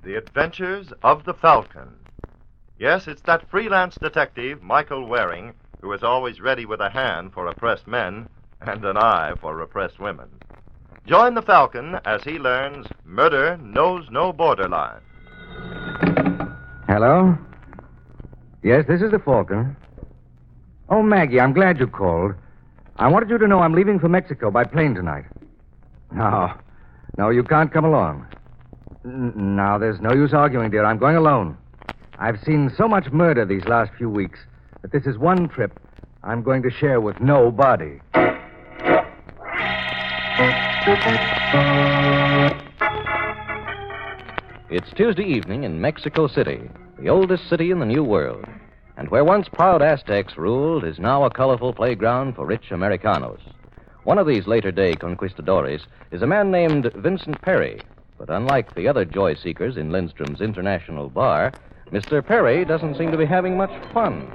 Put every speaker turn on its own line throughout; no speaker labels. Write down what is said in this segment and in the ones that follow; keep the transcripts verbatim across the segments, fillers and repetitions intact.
The Adventures of the Falcon. Yes, it's that freelance detective, Michael Waring, who is always ready with a hand for oppressed men and an eye for repressed women. Join the Falcon as he learns murder knows no borderline.
Hello? Yes, this is the Falcon. Oh, Maggie, I'm glad you called. I wanted you to know I'm leaving for Mexico by plane tonight. No, no, you can't come along. N- now, there's no use arguing, dear. I'm going alone. I've seen so much murder these last few weeks that this is one trip I'm going to share with nobody.
It's Tuesday evening in Mexico City, the oldest city in the New World. And where once proud Aztecs ruled is now a colorful playground for rich Americanos. One of these later-day conquistadores is a man named Vincent Perry. But unlike the other joy seekers in Lindstrom's International Bar, Mister Perry doesn't seem to be having much fun.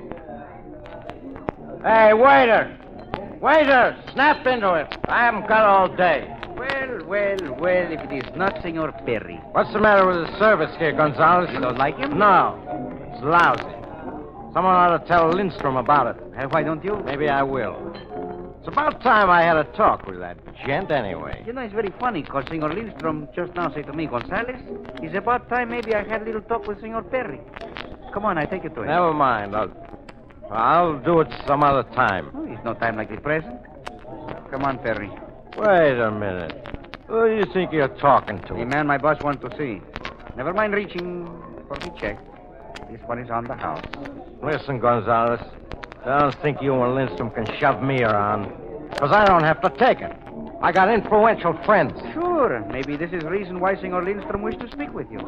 Hey, waiter! Waiter, snap into it. I haven't got all day.
Well, well, well, if it is not Senor Perry.
What's the matter with the service here, Gonzalez?
You don't like him?
No, it's lousy. Someone ought to tell Lindstrom about it.
And why don't you?
Maybe I will. It's about time I had a talk with that gent anyway.
You know, it's very funny, because Senor Lindstrom just now said to me, Gonzalez, it's about time maybe I had a little talk with Senor Perry. Come on, I take it to him.
Never mind. I'll, I'll do it some other time.
Oh, it's no time like the present. Come on, Perry.
Wait a minute. Who do you think you're talking to?
The man my boss wants to see. Never mind reaching for the check. This one is on the house.
Listen, Gonzalez, I don't think you and Lindstrom can shove me around, because I don't have to take it. I got influential friends.
Sure. Maybe this is the reason why Senor Lindstrom wished to speak with you.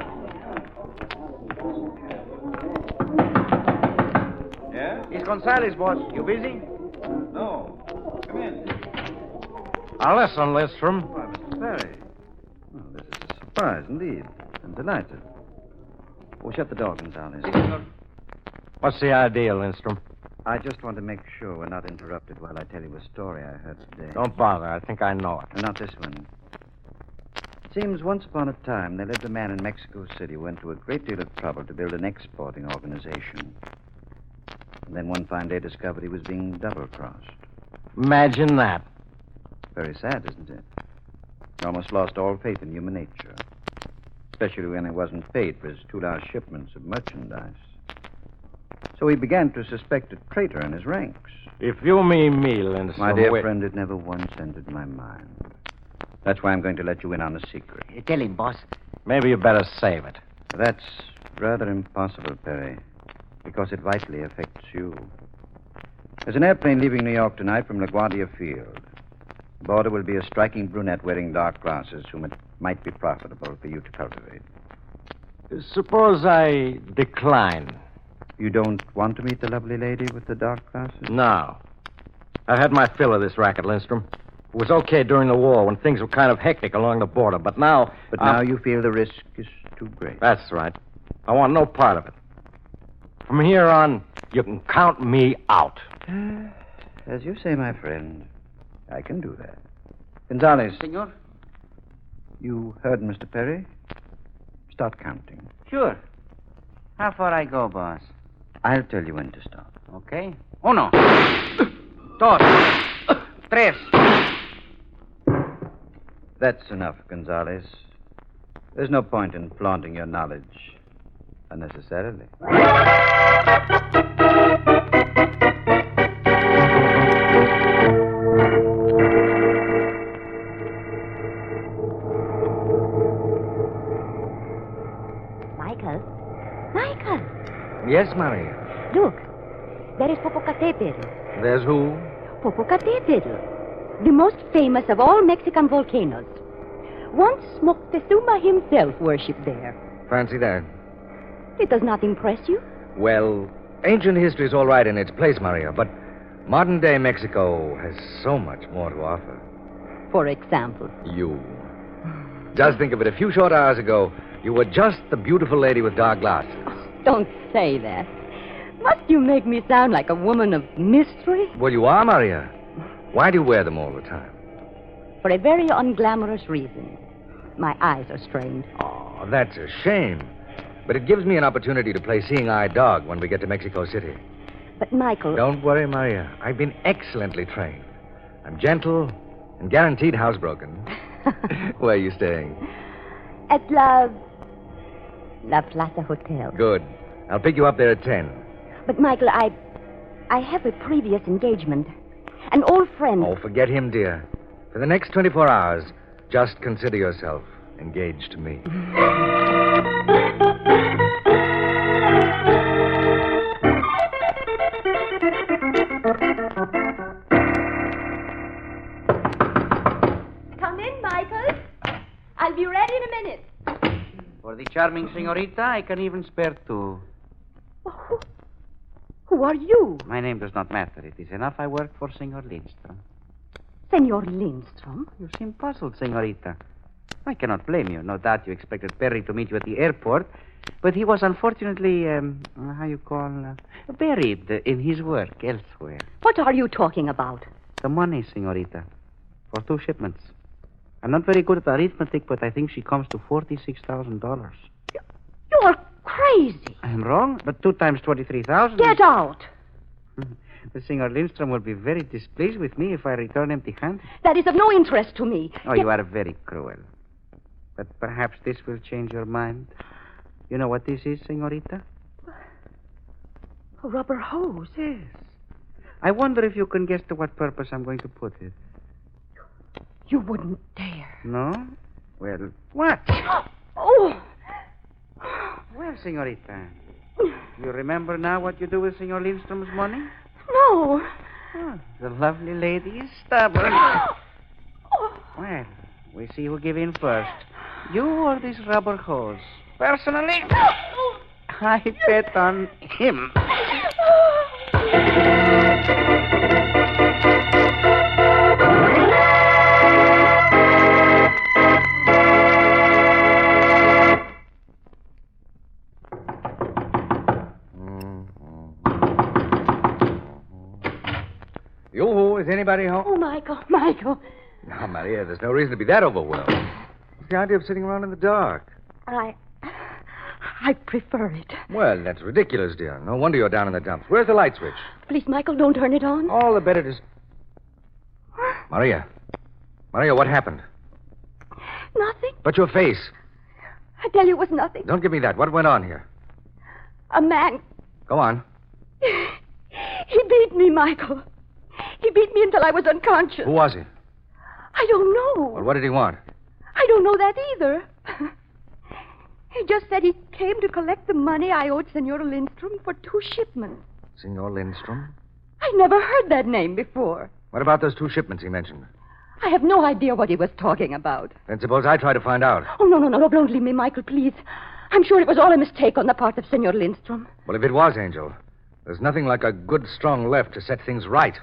Yeah?
It's Gonzalez, boss. You busy?
No. Come in.
Now, listen, Lindstrom.
Why, Mister Perry. Well, this is a surprise indeed. I'm delighted. Oh, shut the door, Gonzalez.
What's the idea, Lindstrom?
I just want to make sure we're not interrupted while I tell you a story I heard today.
Don't bother. I think I know it.
And not this one. It seems once upon a time there lived a man in Mexico City who went to a great deal of trouble to build an exporting organization. And then one fine day discovered he was being double-crossed.
Imagine that.
Very sad, isn't it? He almost lost all faith in human nature. Especially when he wasn't paid for his two large shipments of merchandise. So he began to suspect a traitor in his ranks.
If you mean me, Lindstrom...
My dear
wait.
friend, it never once entered my mind. That's why I'm going to let you in on a secret.
Uh, tell him, boss.
Maybe you better save it.
That's rather impossible, Perry, because it vitally affects you. There's an airplane leaving New York tonight from LaGuardia Field. Aboard there will be a striking brunette wearing dark glasses whom it might be profitable for you to cultivate.
Suppose I decline.
You don't want to meet the lovely lady with the dark glasses?
No. I've had my fill of this racket, Lindstrom. It was okay during the war when things were kind of hectic along the border, but now...
But
I'm...
now you feel the risk is too great.
That's right. I want no part of it. From here on, you can count me out.
As you say, my friend, I can do that. Gonzalez.
Senor?
You heard Mister Perry? Start counting.
Sure. How far I go, boss?
I'll tell you when to stop.
Okay. Uno. Dos. Tres.
That's enough, Gonzalez. There's no point in flaunting your knowledge unnecessarily.
Michael? Michael!
Yes, Maria.
Look, there is Popocatépetl.
There's who?
Popocatépetl, the most famous of all Mexican volcanoes. Once Moctezuma himself worshipped there.
Fancy that.
It does not impress you?
Well, ancient history is all right in its place, Maria, but modern-day Mexico has so much more to offer.
For example?
You. Just think of it. A few short hours ago, you were just the beautiful lady with dark glasses.
Don't say that. Must you make me sound like a woman of mystery?
Well, you are, Maria. Why do you wear them all the time?
For a very unglamorous reason. My eyes are strained.
Oh, Oh, that's a shame. But it gives me an opportunity to play seeing-eye dog when we get to Mexico City.
But, Michael...
Don't worry, Maria. I've been excellently trained. I'm gentle and guaranteed housebroken. Where are you staying?
At La... La Plaza Hotel.
Good. I'll pick you up there at ten.
But, Michael, I... I have a previous engagement. An old friend...
Oh, forget him, dear. For the next twenty-four hours, just consider yourself engaged to me.
Come in, Michael. I'll be ready in a minute.
For the charming senorita, I can even spare two.
Who, who are you?
My name does not matter. It is enough I work for Senor Lindstrom.
Senor Lindstrom?
You seem puzzled, senorita. I cannot blame you. No doubt you expected Perry to meet you at the airport, but he was unfortunately, um, how you call, uh, buried in his work elsewhere.
What are you talking about?
The money, senorita, for two shipments. I'm not very good at arithmetic, but I think she comes to forty-six thousand dollars.
You're crazy.
I'm wrong, but two times twenty-three thousand.
Get out.
The Senor Lindstrom will be very displeased with me if I return empty-handed.
That is of no interest to me.
Oh, you are very cruel. But perhaps this will change your mind. You know what this is, senorita?
A rubber hose.
Yes. I wonder if you can guess to what purpose I'm going to put it.
You wouldn't dare.
No? Well, what?
Oh!
Well, senorita, you remember now what you do with Senor Lindstrom's money?
No.
Oh, the lovely lady is stubborn. Well, we see who give in first. You or this rubber hose? Personally, I bet on him.
Yoo-hoo, is anybody home?
Oh, Michael, Michael.
Now, Maria, there's no reason to be that overwhelmed. What's the idea of sitting around in the dark?
I... I prefer it.
Well, that's ridiculous, dear. No wonder you're down in the dumps. Where's the light switch?
Please, Michael, don't turn it on.
All the better to... Maria. Maria, what happened?
Nothing.
But your face.
I tell you it was nothing.
Don't give me that. What went on here?
A man...
Go on.
He beat me, Michael. He beat me until I was unconscious.
Who was he?
I don't know.
Well, what did he want?
I don't know that either. He just said he came to collect the money I owed Senora Lindstrom for two shipments.
Senor Lindstrom?
I never heard that name before.
What about those two shipments he mentioned?
I have no idea what he was talking about.
Then suppose I try to find out.
Oh, no, no, no, no, don't leave me, Michael, please. I'm sure it was all a mistake on the part of Senor Lindstrom.
Well, if it was, Angel, there's nothing like a good, strong left to set things right.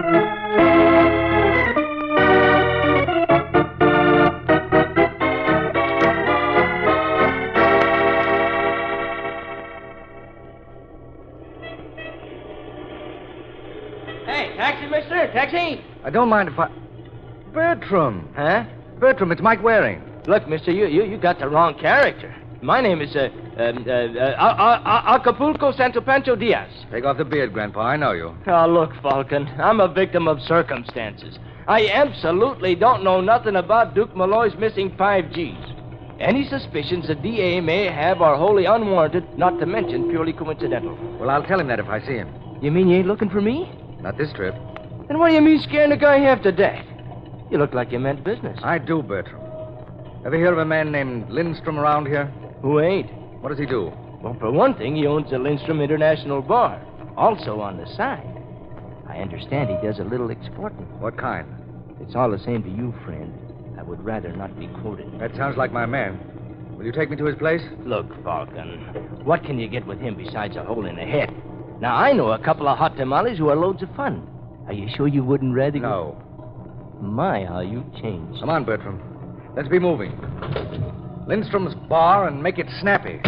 Hey, taxi, mister, taxi.
I don't mind if I... Bertram.
Huh?
Bertram, it's Mike Waring.
Look, mister, you, you, you got the wrong character. My name is, uh, um, uh, uh, uh, uh, Acapulco Santo Pancho Diaz.
Take off the beard, Grandpa. I know you.
Oh, look, Falcon, I'm a victim of circumstances. I absolutely don't know nothing about Duke Malloy's missing five G's. Any suspicions the D A may have are wholly unwarranted, not to mention purely coincidental.
Well, I'll tell him that if I see him.
You mean you ain't looking for me?
Not this trip.
Then what do you mean scaring the guy half to death? You look like you meant business.
I do, Bertram. Ever hear of a man named Lindstrom around here?
Who ain't?
What does he do?
Well, for one thing, he owns the Lindstrom International Bar. Also on the side, I understand he does a little exporting.
What kind?
It's all the same to you, friend. I would rather not be quoted.
That sounds like my man. Will you take me to his place?
Look, Falcon, what can you get with him besides a hole in the head? Now, I know a couple of hot tamales who are loads of fun. Are you sure you wouldn't rather go?
No.
My, how you've changed.
Come on, Bertram. Let's be moving. Lindstrom's bar and make it snappy.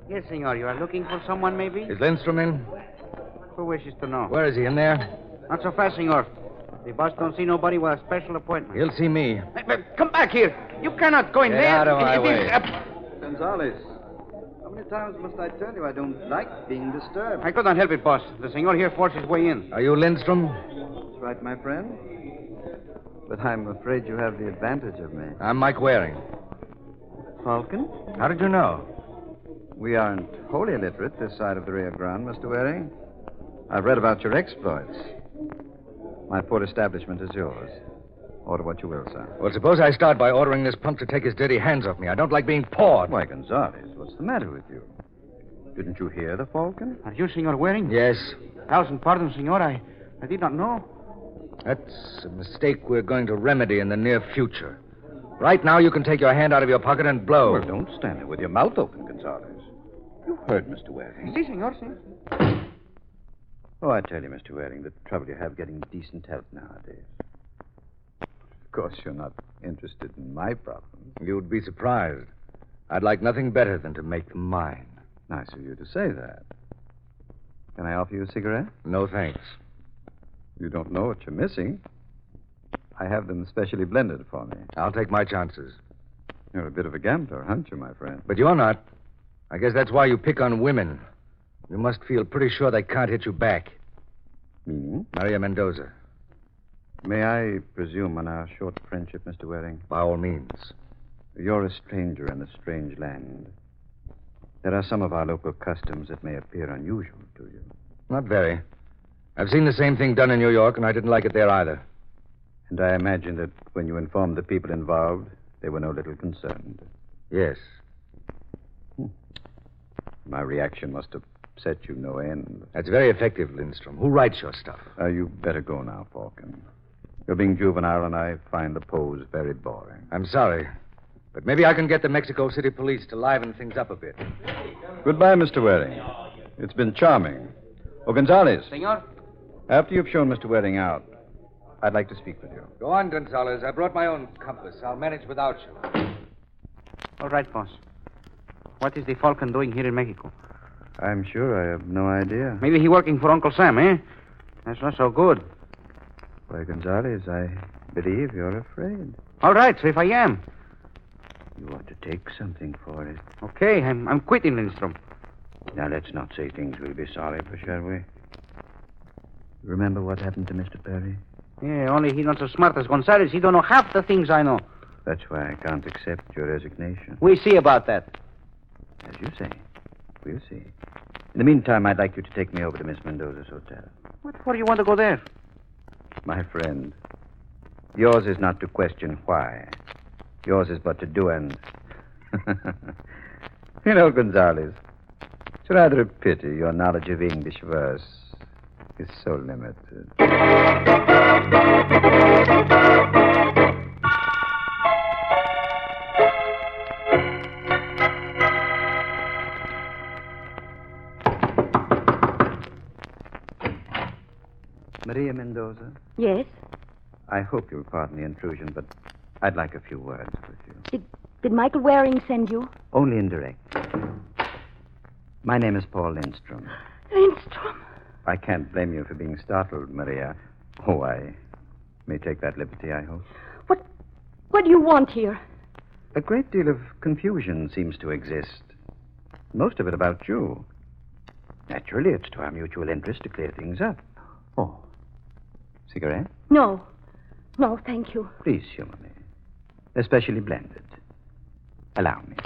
Yes, senor. You are looking for someone, maybe?
Is Lindstrom in?
Who wishes to know?
Where is he? In there?
Not so fast, senor. The boss don't see nobody with a special appointment.
He'll see me.
Hey, but come back here. You cannot go in
Get
there.
out of my
It is,
way.
uh,
Gonzales, how many times must I tell you I don't like being disturbed?
I could not help it, boss. The senor here forced his way in.
Are you Lindstrom?
That's right, my friend. But I'm afraid you have the advantage of me.
I'm Mike Waring.
Falcon?
How did you know?
We aren't wholly illiterate this side of the Rio Grande, Mister Waring. I've read about your exploits. My poor establishment is yours. Order what you will, sir.
Well, suppose I start by ordering this punk to take his dirty hands off me. I don't like being pawed.
Why, Gonzales, what's the matter with you? Didn't you hear the Falcon?
Are you Senor Waring?
Yes.
Thousand pardons, senor. I, I did not know.
That's a mistake we're going to remedy in the near future. Right now, you can take your hand out of your pocket and blow.
Well, don't stand there with your mouth open, Gonzales. You heard Mister Waring.
Si, senor, si.
Oh, I tell you, Mister Waring, the trouble you have getting decent help nowadays. Of course, you're not interested in my problems.
You'd be surprised. I'd like nothing better than to make them mine.
Nice of you to say that. Can I offer you a cigarette?
No thanks.
You don't know what you're missing. I have them specially blended for me.
I'll take my chances.
You're a bit of a gambler, aren't you, my friend?
But you're not. I guess that's why you pick on women. You must feel pretty sure they can't hit you back.
Meaning?
Maria Mendoza.
May I presume on our short friendship, Mister Waring?
By all means.
You're a stranger in a strange land. There are some of our local customs that may appear unusual to you.
Not very. I've seen the same thing done in New York, and I didn't like it there either.
And I imagine that when you informed the people involved, they were no little concerned.
Yes.
Hmm. My reaction must have set you no end.
That's very effective, Lindstrom. Who writes your stuff?
Uh, you better go now, Falcon. You're being juvenile, and I find the pose very boring.
I'm sorry. But maybe I can get the Mexico City police to liven things up a bit.
Goodbye, Mister Waring. It's been charming. Oh, Gonzales.
Senor?
After you've shown Mister Waring out, I'd like to speak with you.
Go on, Gonzales. I brought my own compass. I'll manage without you.
All right, boss. What is the Falcon doing here in Mexico?
I'm sure I have no idea.
Maybe he working for Uncle Sam, eh? That's not so good.
Why, Gonzales, I believe you're afraid.
All right, so if I am.
You ought to take something for it.
Okay, I'm, I'm quitting Lindstrom.
Now, let's not say things we'll be sorry for, shall we? Remember what happened to Mister Perry?
Yeah, only he's not so smart as Gonzales. He don't know half the things I know.
That's why I can't accept your resignation.
We see about that.
As you say. We'll see. In the meantime, I'd like you to take me over to Miss Mendoza's hotel.
What for you want to go there?
My friend, yours is not to question why. Yours is but to do and... You know, Gonzales, it's rather a pity your knowledge of English verse is so limited. Maria Mendoza,
Yes?
I hope you'll pardon the intrusion, but I'd like a few words with you.
Did, did Michael Waring send you?
Only indirect. My name is Paul Lindstrom.
Lindstrom?
I can't blame you for being startled, Maria. Oh, I may take that liberty, I hope.
What, what do you want here?
A great deal of confusion seems to exist. Most of it about you. Naturally, it's to our mutual interest to clear things up. Oh. Cigarette?
No. No, thank you.
Please humor me. Especially blended. Allow me.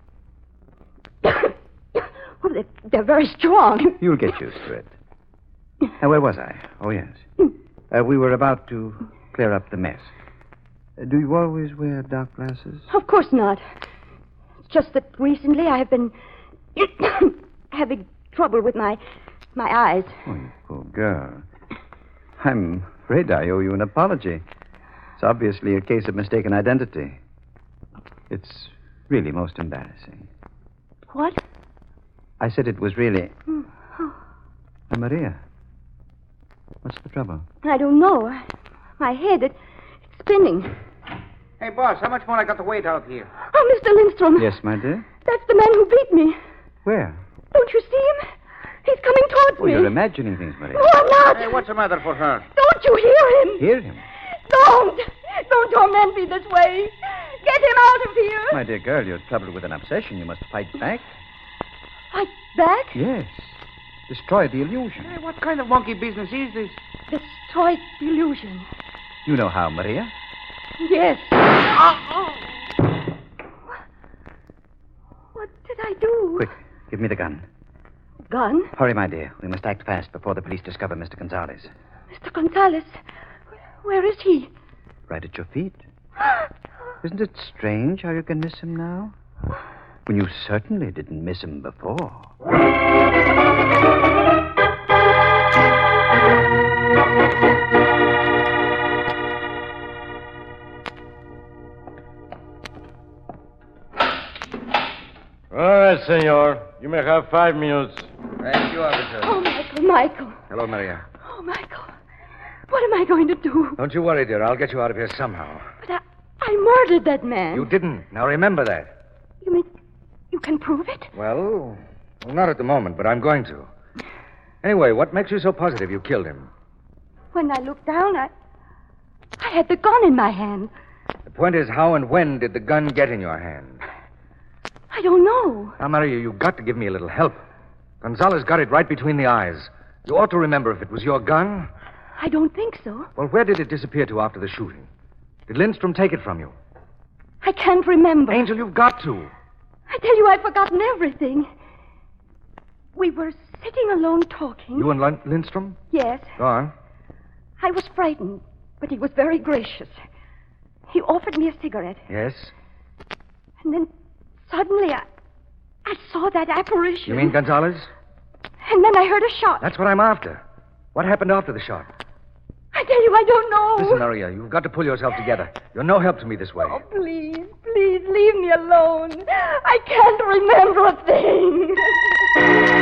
Oh, they're, they're very strong.
You'll get used to it. Now, where was I? Oh, yes. Uh, we were about to clear up the mess. Uh, do you always wear dark glasses?
Of course not. It's just that recently I have been having trouble with my my eyes.
Oh, you poor girl. I'm afraid I owe you an apology. It's obviously a case of mistaken identity. It's really most embarrassing.
What?
I said it was really...
Oh.
Uh, Maria, what's the trouble?
I don't know. My head, it, it's spinning.
Hey, boss, how much more I got to wait out here?
Oh, Mister Lindstrom.
Yes, my dear?
That's the man who beat me.
Where?
Don't you see him? He's coming towards
Oh,
me.
you're imagining things, Maria.
No, I'm not.
Hey, what's the matter for her?
Don't you hear him?
Hear him?
Don't. Don't torment me this way. Get him out of here.
My dear girl, you're troubled with an obsession. You must fight back.
Fight back?
Yes. Destroy the illusion.
Hey, what kind of monkey business is this?
Destroy the illusion.
You know how, Maria?
Yes. What did I do?
Quick, give me the gun.
Gun?
Hurry, my dear. We must act fast before the police discover Mister Gonzalez.
Mister Gonzalez. Where is he?
Right at your feet. Isn't it strange how you can miss him now? When you certainly didn't miss him before.
All right, senor. You may have five minutes.
Thank you, officer.
Oh, Michael, Michael.
Hello, Maria.
Oh, Michael. What am I going to do?
Don't you worry, dear. I'll get you out of here somehow.
But I, I murdered that man.
You didn't. Now remember that.
You mean you can prove it?
Well, well, not at the moment, but I'm going to. Anyway, what makes you so positive you killed him?
When I looked down, I, I had the gun in my hand.
The point is, how and when did the gun get in your hand?
I don't know.
Now, Maria, you've got to give me a little help. Gonzalez got it right between the eyes. You ought to remember if it was your gun.
I don't think so.
Well, where did it disappear to after the shooting? Did Lindstrom take it from you?
I can't remember.
Angel, you've got to.
I tell you, I've forgotten everything. We were sitting alone talking.
You and Lin- Lindstrom?
Yes.
Go on.
I was frightened, but he was very gracious. He offered me a cigarette.
Yes?
And then suddenly I, I saw that apparition.
You mean Gonzalez?
And then I heard a shot.
That's what I'm after. What happened after the shot?
I tell you, I don't know.
Listen, Maria, you've got to pull yourself together. You're no help to me this way.
Oh, please, please, leave me alone. I can't remember a thing.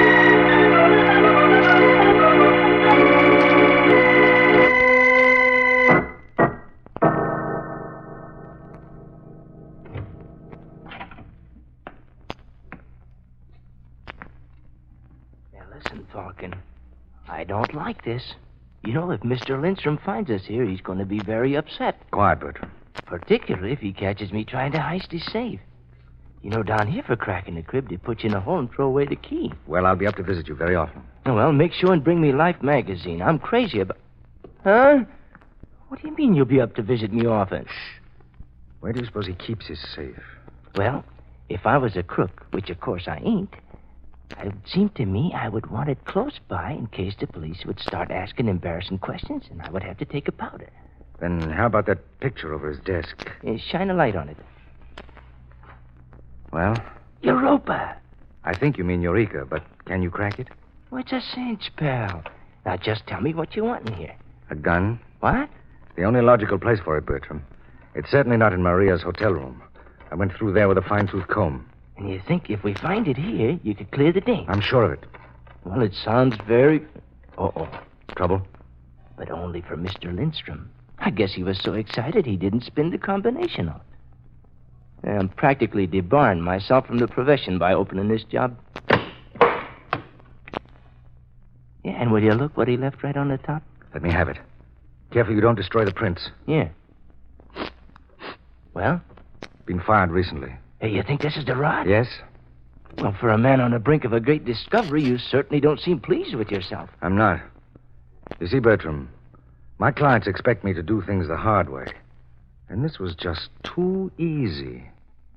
Now, listen, Falcon. I don't like this. You know, if Mister Lindstrom finds us here, he's going to be very upset.
Quiet, Bertram.
Particularly if he catches me trying to heist his safe. You know, down here for cracking the crib, they put you in a hole and throw away the key.
Well, I'll be up to visit you very often.
Oh, well, make sure and bring me Life magazine. I'm crazy about... Huh? What do you mean you'll be up to visit me often?
Shh. Where do you suppose he keeps his safe?
Well, if I was a crook, which of course I ain't, it would seem to me I would want it close by in case the police would start asking embarrassing questions and I would have to take a powder.
Then how about that picture over his desk?
Uh, shine a light on it.
Well,
Europa!
I think you mean Eureka, but can you crack it?
What's a cinch, pal? Now just tell me what you want in here.
A gun?
What?
The only logical place for it, Bertram. It's certainly not in Maria's hotel room. I went through there with a fine-tooth comb.
And you think if we find it here, you could clear the ding?
I'm sure of it.
Well, it sounds very... Uh-oh.
Trouble?
But only for Mister Lindstrom. I guess he was so excited he didn't spin the combination off. I'm practically debarring myself from the profession by opening this job. Yeah, and will you look what he left right on the top?
Let me have it. Careful you don't destroy the prints.
Yeah. Well?
Been fired recently.
Hey, you think this is the rod?
Yes?
Well, for a man on the brink of a great discovery, you certainly don't seem pleased with yourself.
I'm not. You see, Bertram, my clients expect me to do things the hard way. And this was just too easy.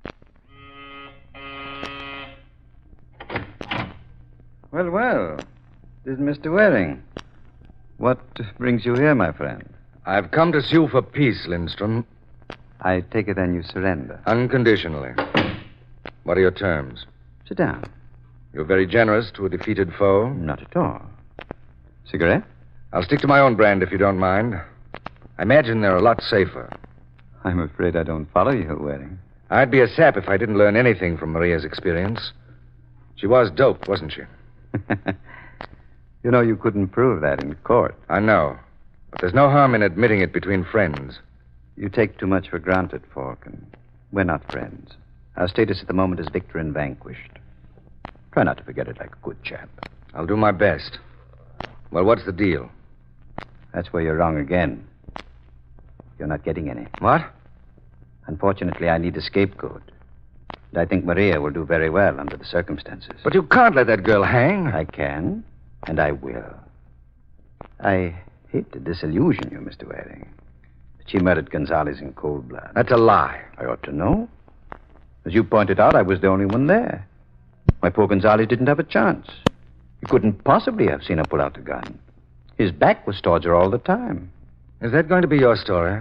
Well, well. This is Mister Waring. What brings you here, my friend?
I've come to sue for peace, Lindstrom.
I take it then you surrender.
Unconditionally. What are your terms?
Sit down.
You're very generous to a defeated foe.
Not at all. Cigarette?
I'll stick to my own brand if you don't mind. I imagine they're a lot safer.
I'm afraid I don't follow you, Waring.
I'd be a sap if I didn't learn anything from Maria's experience. She was doped, wasn't she?
You know, you couldn't prove that in court.
I know. But there's no harm in admitting it between friends.
You take too much for granted, Falcon. We're not friends. Our status at the moment is victor and vanquished. Try not to forget it like a good chap.
I'll do my best. Well, what's the deal?
That's where you're wrong again. You're not getting any.
What?
Unfortunately, I need a scapegoat. And I think Maria will do very well under the circumstances.
But you can't let that girl hang.
I can, and I will. I hate to disillusion you, Mister Waring. But she murdered Gonzalez in cold blood.
That's a lie.
I ought to know. As you pointed out, I was the only one there. My poor Gonzalez didn't have a chance. You couldn't possibly have seen her pull out the gun. His back was towards her all the time.
Is that going to be your story?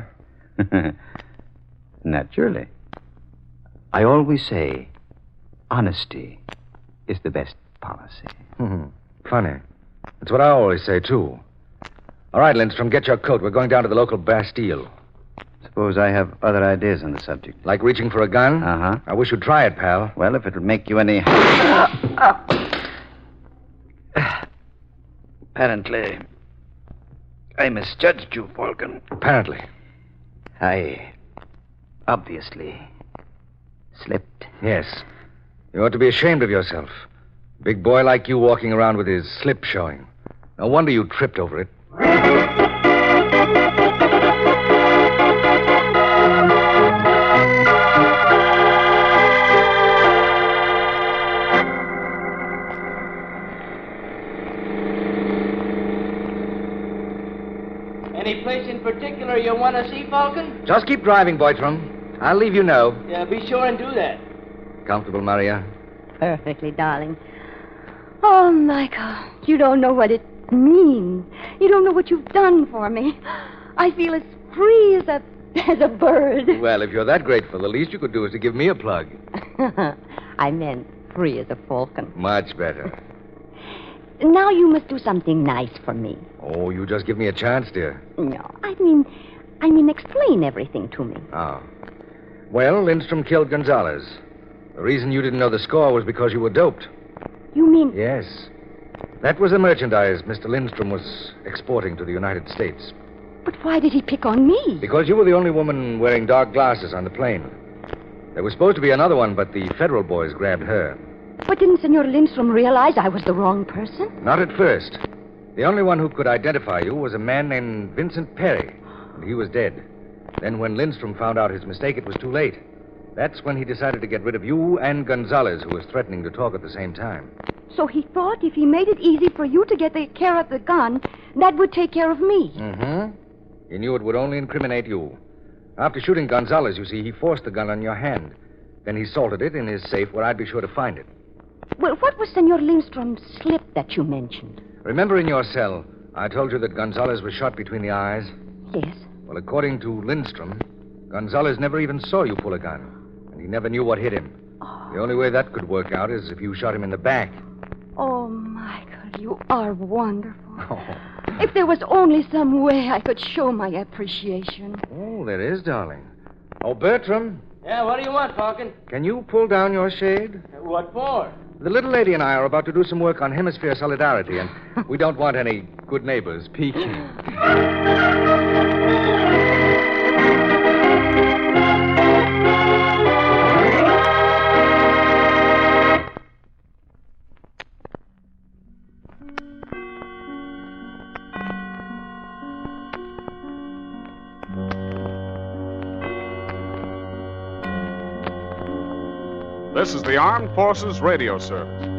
Naturally. I always say, honesty is the best policy.
Hmm. Funny. That's what I always say, too. All right, Lindstrom, get your coat. We're going down to the local Bastille.
Suppose I have other ideas on the subject.
Like reaching for a gun?
Uh-huh.
I wish you'd try it, pal.
Well, if it'll make you any... Apparently, I misjudged you, Falcon.
Apparently.
I obviously slipped.
Yes. You ought to be ashamed of yourself. A big boy like you walking around with his slip showing. No wonder you tripped over it.
Any place in particular you want to see, Falcon?
Just keep driving, Boytram. I'll leave you know.
Yeah, be sure and do that.
Comfortable, Maria?
Perfectly, darling. Oh, Michael, you don't know what it means. You don't know what you've done for me. I feel as free as a as a bird.
Well, if you're that grateful, the least you could do is to give me a plug.
I meant free as a falcon.
Much better.
Now you must do something nice for me.
Oh, you just give me a chance, dear.
No, I mean, I mean, explain everything to me.
Oh. Well, Lindstrom killed Gonzalez. The reason you didn't know the score was because you were doped.
You mean...
Yes. That was the merchandise Mister Lindstrom was exporting to the United States.
But why did he pick on me?
Because you were the only woman wearing dark glasses on the plane. There was supposed to be another one, but the federal boys grabbed her.
But didn't Senor Lindstrom realize I was the wrong person?
Not at first. The only one who could identify you was a man named Vincent Perry, and he was dead. Then when Lindstrom found out his mistake, it was too late. That's when he decided to get rid of you and Gonzalez, who was threatening to talk at the same time.
So he thought if he made it easy for you to get the care of the gun, that would take care of me.
Mm-hmm. He knew it would only incriminate you. After shooting Gonzalez, you see, he forced the gun on your hand. Then he salted it in his safe where I'd be sure to find it.
Well, what was Senor Lindstrom's slip that you mentioned?
Remember in your cell, I told you that Gonzalez was shot between the eyes?
Yes.
Well, according to Lindstrom, Gonzalez never even saw you pull a gun. And he never knew what hit him.
Oh.
The only way that could work out is if you shot him in the back.
Oh, Michael, you are wonderful.
Oh.
If there was only some way I could show my appreciation.
Oh, there is, darling. Oh, Bertram,
Yeah, what do you want, Falcon?
can you pull down your shade?
What for?
The little lady and I are about to do some work on Hemisphere Solidarity, and we don't want any good neighbors peeking.
This is the Armed Forces Radio Service.